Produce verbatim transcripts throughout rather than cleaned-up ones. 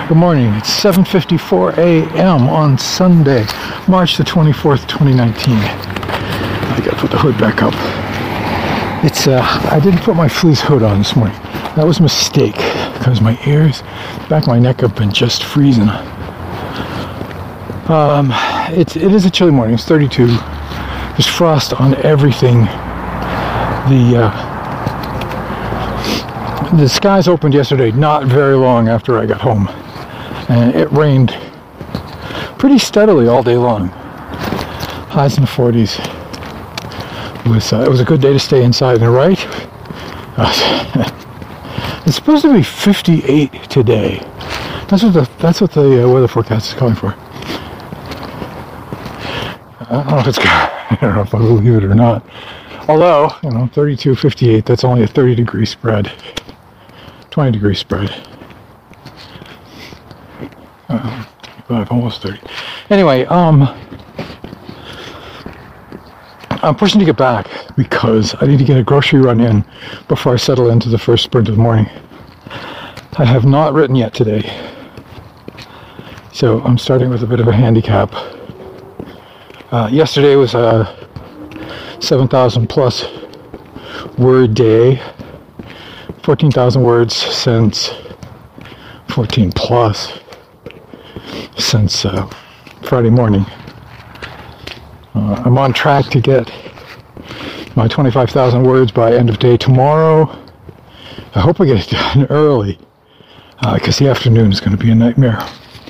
Good morning. It's seven fifty-four a m on Sunday, March the twenty-fourth, twenty nineteen. I gotta put the hood back up. It's, uh, I didn't put my fleece hood on this morning. That was a mistake, because my ears, back of my neck have been just freezing. Um, it's, it is a chilly morning. It's thirty-two. There's frost on everything. The, uh, the skies opened yesterday, not very long after I got home. And it rained pretty steadily all day long. Highs in the forties. It was, uh, it was a good day to stay inside, and right? Uh, it's supposed to be fifty-eight today. That's what the that's what the uh, weather forecast is calling for. I don't know if it's I don't know if I believe it or not. Although, you know, thirty-two, fifty-eight, that's only a thirty degree spread. twenty degree spread. Uh, almost thirty. Anyway, um, I'm pushing to get back because I need to get a grocery run in before I settle into the first sprint of the morning. I have not written yet today, so I'm starting with a bit of a handicap. Uh, yesterday was a seven thousand plus word day, fourteen thousand words since fourteen plus. Since uh, Friday morning. Uh, I'm on track to get my twenty-five thousand words by end of day tomorrow. I hope I get it done early, because uh, the afternoon is going to be a nightmare.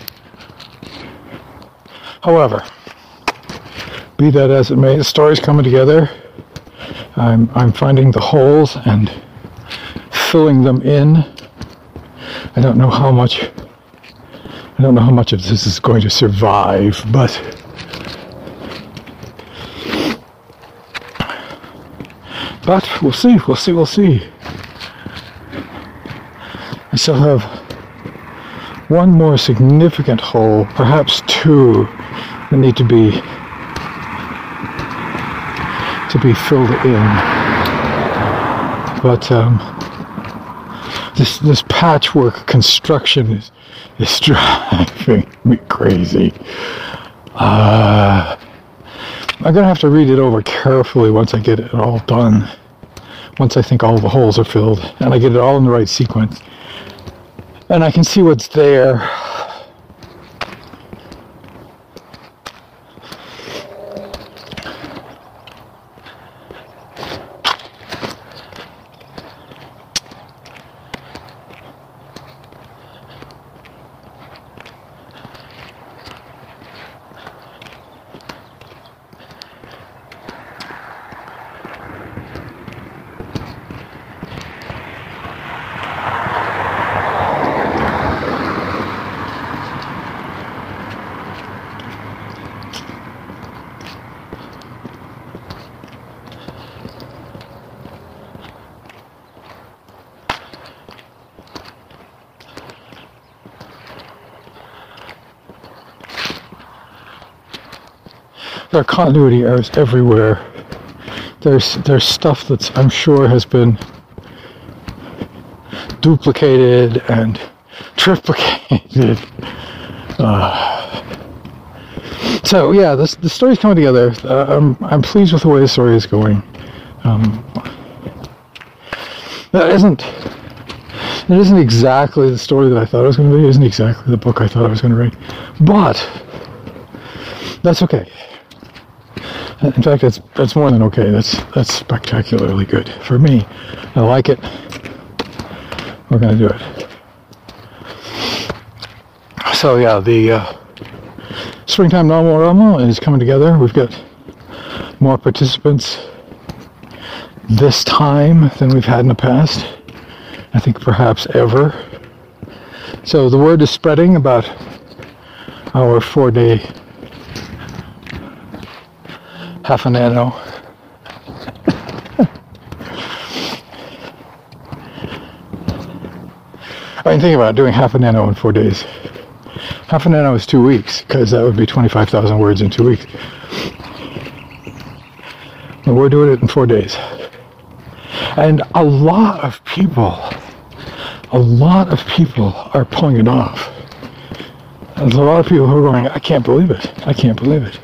However, be that as it may, the story's coming together. I'm, I'm finding the holes and filling them in. I don't know how much I don't know how much of this is going to survive, but but we'll see, we'll see, we'll see. I still have one more significant hole, perhaps two, that need to be to be filled in. But um, this this patchwork construction is It's driving me crazy. Uh, I'm going to have to read it over carefully once I get it all done. Once I think all the holes are filled and I get it all in the right sequence. And I can see what's there. There are continuity errors everywhere. There's there's stuff that's, I'm sure, has been duplicated and triplicated. Uh, so yeah, this the story's coming together. Uh, I'm I'm pleased with the way the story is going. Um, that isn't it isn't exactly the story that I thought it was going to be. It isn't exactly the book I thought I was going to write, but that's okay. In fact, that's that's more than okay. That's that's spectacularly good for me. I like it. We're gonna do it. So yeah, the uh, Springtime NaNoWriMo is coming together. We've got more participants this time than we've had in the past. I think perhaps ever. So the word is spreading about our four-day half a nano. I mean, think about it, doing half a nano in four days. Half a nano is two weeks, because that would be twenty-five thousand words in two weeks. And we're doing it in four days. And a lot of people, a lot of people are pulling it off. There's a lot of people who are going, I can't believe it. I can't believe it.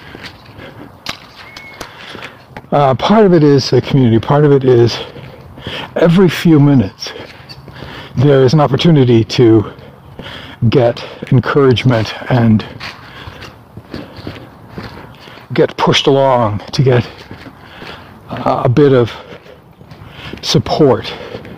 Uh, part of it is the community. Part of it is every few minutes there is an opportunity to get encouragement and get pushed along, to get uh, a bit of support.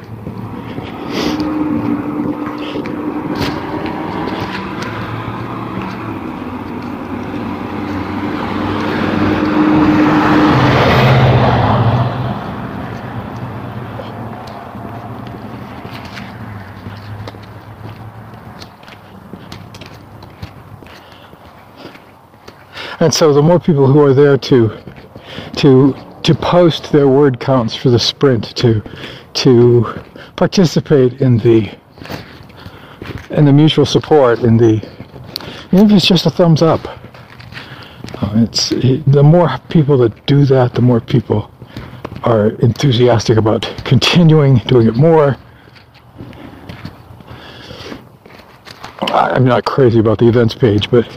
And so the more people who are there to to to post their word counts for the sprint, to to participate in the in the mutual support, in the, even if it's just a thumbs up, uh, it's it, the more people that do that, the more people are enthusiastic about continuing doing it more. I'm not crazy about the events page, but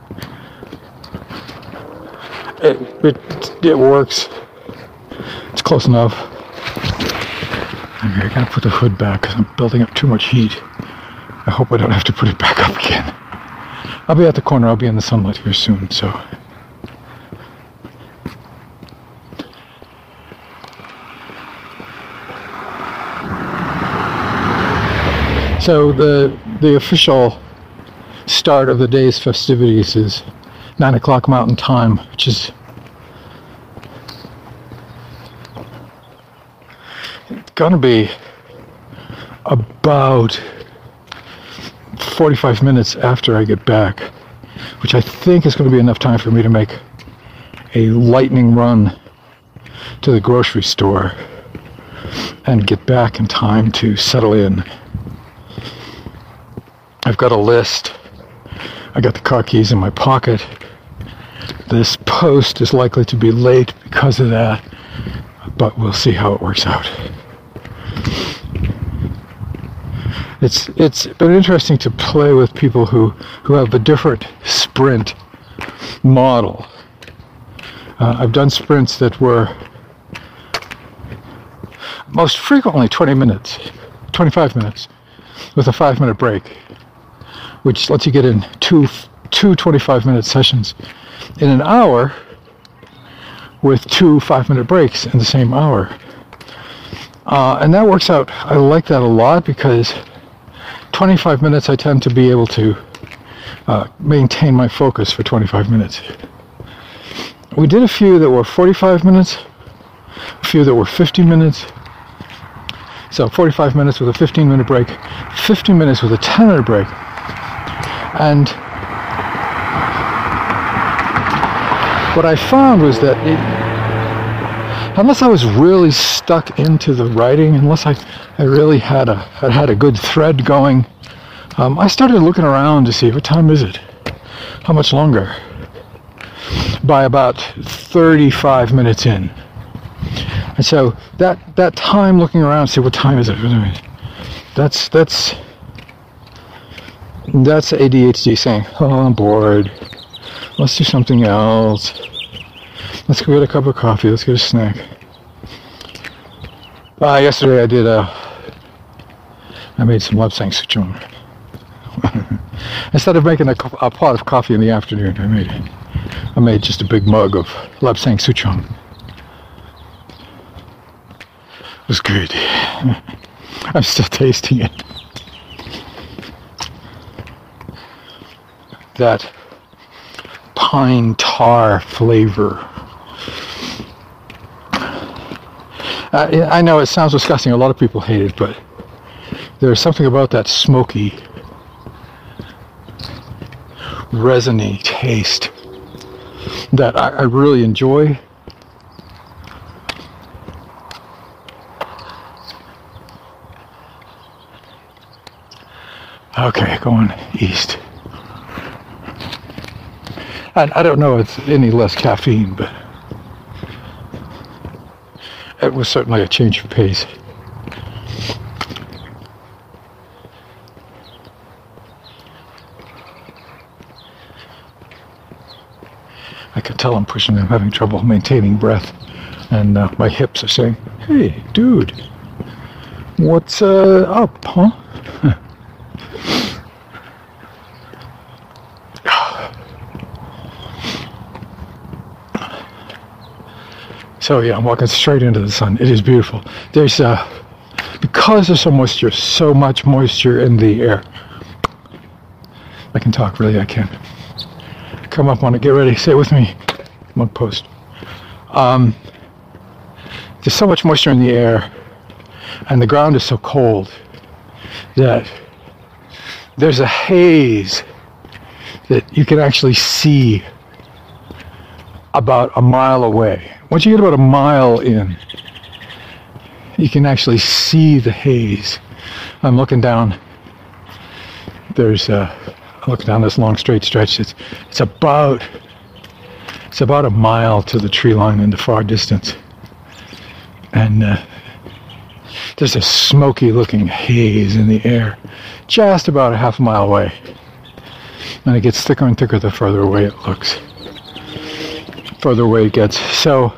It, it it works. It's close enough. Okay, I gotta put the hood back because I'm building up too much heat. I hope I don't have to put it back up again. I'll be at the corner. I'll be in the sunlight here soon. So, so the the official start of the day's festivities is nine o'clock Mountain Time, which is gonna be about forty-five minutes after I get back, which I think is going to be enough time for me to make a lightning run to the grocery store and get back in time to settle in. I've got a list. I got the car keys in my pocket. This post is likely to be late because of that, but we'll see how it works out. It's it's been interesting to play with people who, who have a different sprint model. Uh, I've done sprints that were most frequently twenty minutes, twenty-five minutes, with a five minute break, which lets you get in two, two twenty-five minute sessions in an hour with two five minute breaks in the same hour. Uh, and that works out. I like that a lot because twenty-five minutes I tend to be able to uh, maintain my focus for twenty-five minutes. We did a few that were forty-five minutes, a few that were fifty minutes. So forty-five minutes with a fifteen minute break, fifty minutes with a ten minute break. And what I found was that it, unless I was really stuck into the writing, unless I, I really had a had, had a good thread going, um, I started looking around to see what time is it, how much longer. By about thirty-five minutes in, and so that that time looking around, see what time is it. That's that's that's A D H D saying, "Oh, I'm bored. Let's do something else. Let's go get a cup of coffee. Let's get a snack." Uh, yesterday I did a, I made some Lapsang Souchong. Instead of making a, a pot of coffee in the afternoon, I made I made just a big mug of Lapsang Souchong. It was good. I'm still tasting it. That pine tar flavor. Uh, I know it sounds disgusting. A lot of people hate it, but there's something about that smoky, resiny taste that I, I really enjoy. Okay, going east. And I don't know if it's any less caffeine, but it was certainly a change of pace. I can tell I'm pushing. I'm having trouble maintaining breath. And uh, my hips are saying, hey, dude, what's uh, up, huh? So yeah, I'm walking straight into the sun. It is beautiful. There's, uh, because there's so moisture, so much moisture in the air. I can talk, really, I can. Come up on it, get ready, say it with me. Mug post. Um, there's so much moisture in the air, and the ground is so cold that there's a haze that you can actually see about a mile away. Once you get about a mile in, you can actually see the haze. I'm looking down. There's uh, I'm looking down this long straight stretch. It's it's about it's about a mile to the tree line in the far distance, and uh, there's a smoky-looking haze in the air, just about a half a mile away. And it gets thicker and thicker the further away it looks. Further away it gets. So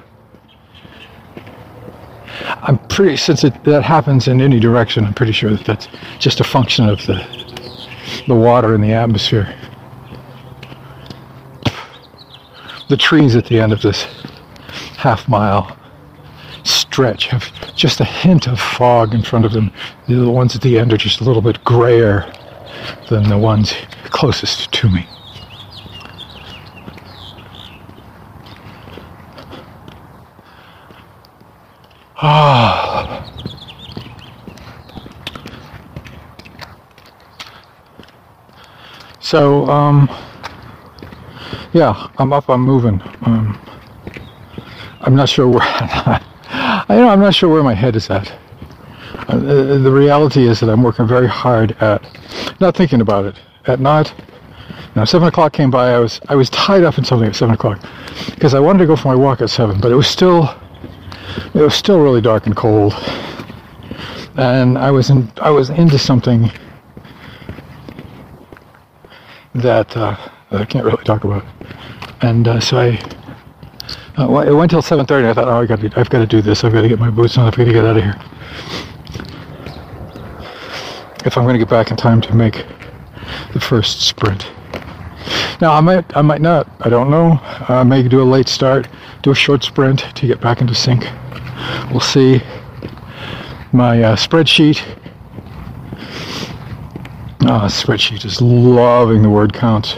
I'm pretty, since it, that happens in any direction, I'm pretty sure that that's just a function of the the water in the atmosphere. The trees at the end of this half mile stretch have just a hint of fog in front of them. The ones at the end are just a little bit grayer than the ones closest to me. Ah. So, um, yeah, I'm up, I'm moving. Um, I'm not sure where, I know, I'm not sure where my head is at. Uh, the, the reality is that I'm working very hard at not thinking about it. At not, now seven o'clock came by, I was, I was tied up in something at seven o'clock because I wanted to go for my walk at seven, but it was still, it was still really dark and cold. And I was in, I was into something that, uh, that I can't really talk about. And uh, so I, uh, well, it went till seven thirty. I thought, oh, I got to, I've got to do this. I've got to get my boots on. I've got to get out of here. If I'm going to get back in time to make the first sprint. Now I might, I might not. I don't know. I may do a late start, do a short sprint to get back into sync. We'll see. My uh, spreadsheet. Oh, spreadsheet is loving the word counts.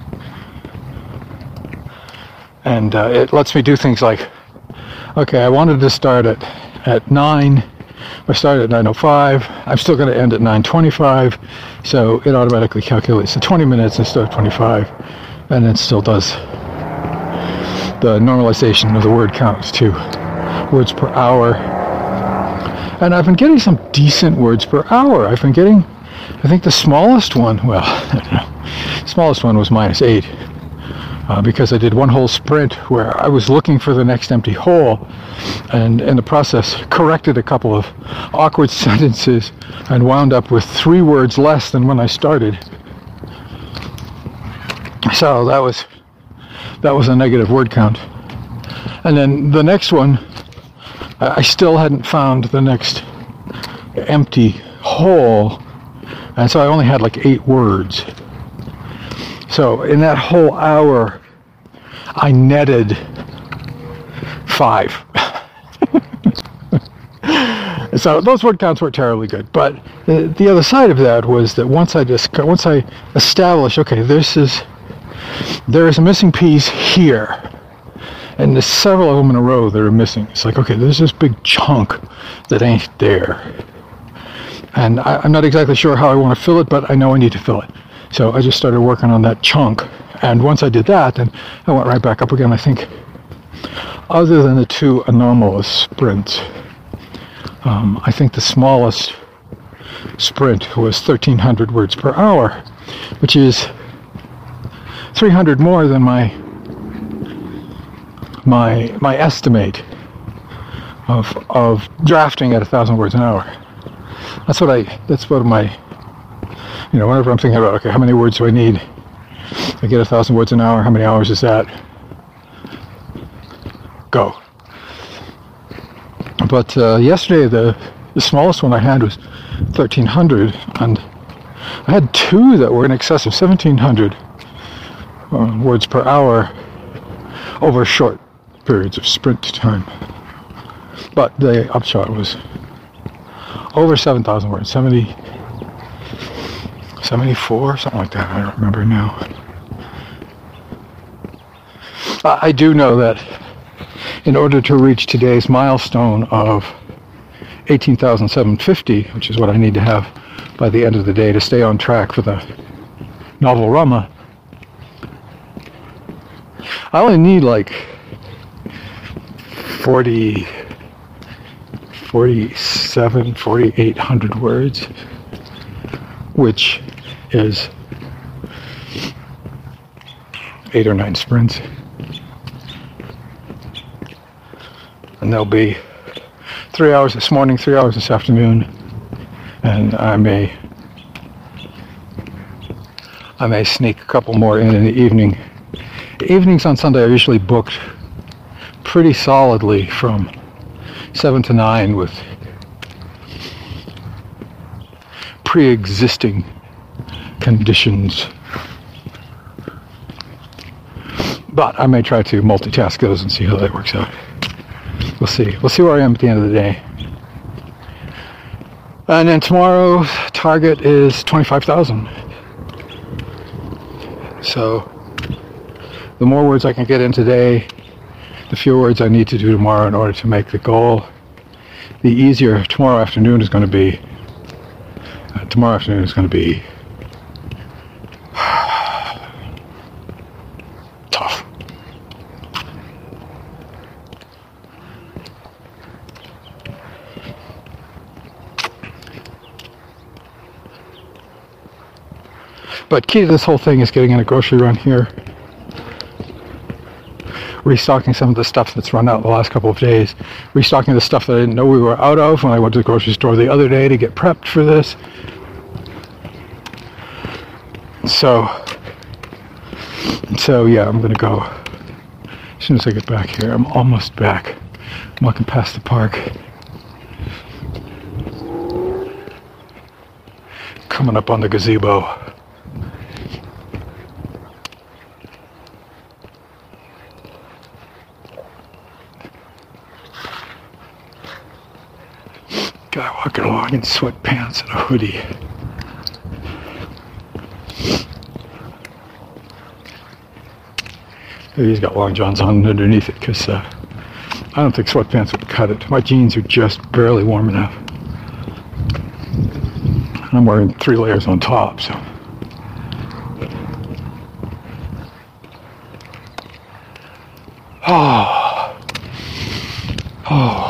And uh, it lets me do things like, okay, I wanted to start at, at nine. I started at nine oh five. I'm still going to end at nine twenty-five. So it automatically calculates the twenty minutes instead of twenty-five. And it still does the normalization of the word count to words per hour. And I've been getting some decent words per hour. I've been getting, I think the smallest one, well, smallest one was minus eight. Uh, because I did one whole sprint where I was looking for the next empty hole, and in the process corrected a couple of awkward sentences and wound up with three words less than when I started. So that was that was a negative word count. And then the next one, I still hadn't found the next empty hole, and so I only had like eight words. So in that whole hour, I netted five. So those word counts weren't terribly good. But the, the other side of that was that once I just once I established, okay, this is there is a missing piece here, and there's several of them in a row that are missing. It's like, okay, there's this big chunk that ain't there, and I, I'm not exactly sure how I want to fill it, but I know I need to fill it. So I just started working on that chunk, and once I did that, then I went right back up again. I think, other than the two anomalous sprints, um, I think the smallest sprint was thirteen hundred words per hour, which is three hundred more than my my my estimate of of drafting at a thousand words an hour. That's what I. That's what my. You know, whenever I'm thinking about, okay, how many words do I need? I get a thousand words an hour. How many hours is that? go. But uh, yesterday, the, the smallest one I had was thirteen hundred, and I had two that were in excess of seventeen hundred uh, words per hour over short periods of sprint time. But the upshot was over seven thousand words, seventy, seventy-four, something like that. I don't remember now. I do know that in order to reach today's milestone of eighteen thousand seven hundred fifty, which is what I need to have by the end of the day to stay on track for the novel Rama, I only need like forty, forty-seven, forty-eight hundred words, which is eight or nine sprints. And there'll be three hours this morning, three hours this afternoon, and I may I may sneak a couple more in in the evening. The evenings on Sunday are usually booked pretty solidly from seven to nine with pre-existing conditions. But I may try to multitask those and see how that works out. We'll see. We'll see where I am at the end of the day. And then tomorrow's target is twenty-five thousand. So the more words I can get in today, the fewer words I need to do tomorrow in order to make the goal. The easier tomorrow afternoon is going to be. Uh, tomorrow afternoon is going to be tough. But key to this whole thing is getting in a grocery run here, restocking some of the stuff that's run out the last couple of days, restocking the stuff that I didn't know we were out of when I went to the grocery store the other day to get prepped for this. So, so yeah, I'm gonna go as soon as I get back here. I'm almost back. I'm walking past the park, coming up on the gazebo. Guy walking along in sweatpants and a hoodie. Maybe he's got long johns on underneath it, because uh, I don't think sweatpants would cut it. My jeans are just barely warm enough. And I'm wearing three layers on top, so. Oh. Oh.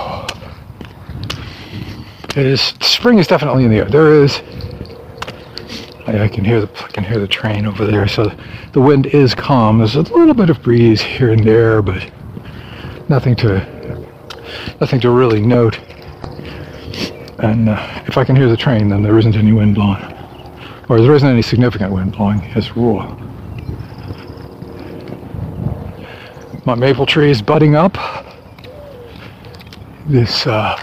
It is, spring is definitely in the air. There is, I, I can hear the, I can hear the train over there. So the wind is calm. There's a little bit of breeze here and there, but nothing to, nothing to really note. And uh, if I can hear the train, then there isn't any wind blowing, or there isn't any significant wind blowing as a rule. My maple tree is budding up. This. Uh,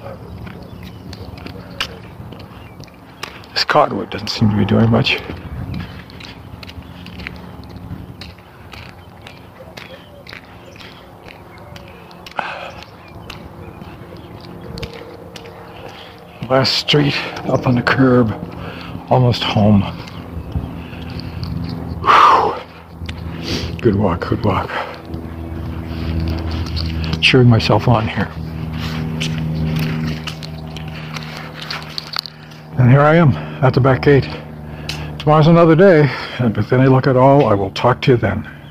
This cottonwood doesn't seem to be doing much. Last street, up on the curb, almost home. Whew. Good walk, good walk. Cheering myself on here. And here I am at the back gate. Tomorrow's another day, but then I look at all. I will talk to you then.